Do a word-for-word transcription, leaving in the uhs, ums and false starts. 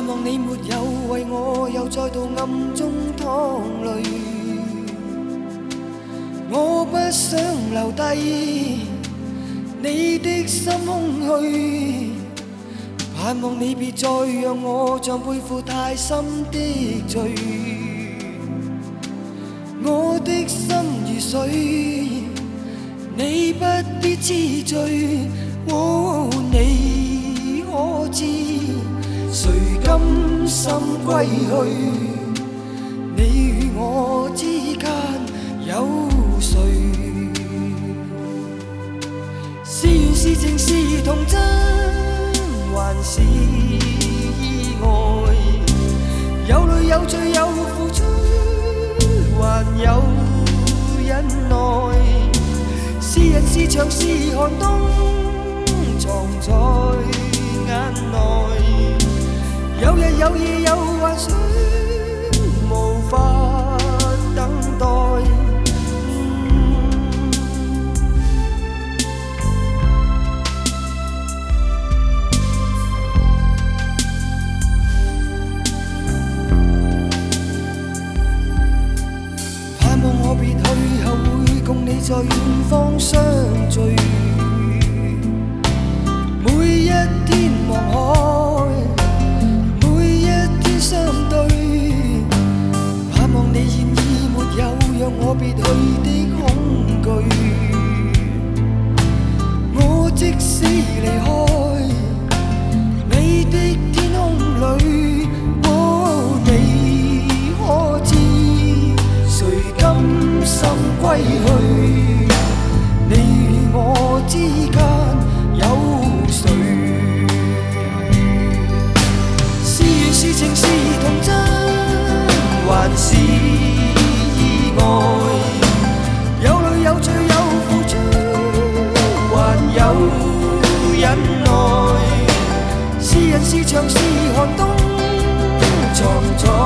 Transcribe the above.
盼望你没有为我又再度暗中淌泪，我不想留低你的心空虚，盼望你别再让我像背负太深的罪，我的心如水，你不必知罪，哦，你可知谁甘心归去？你与我之间有谁？是缘是情是童真，还是意外？有泪有罪有付出，还有忍耐。是人是牆是寒冬，藏在眼內。有日有夜有幻想，無法等待。盼望我別去後會共你在遠方相聚，每一天望海，每一天相對，盼望你現已沒有讓我別去的恐懼，我即使離開你的天空裏，哦，你可知誰甘心歸去？你與我之間有誰？是緣是情是童真，還是意外？有淚有罪有付出，還有忍耐。是人是牆是寒冬，藏在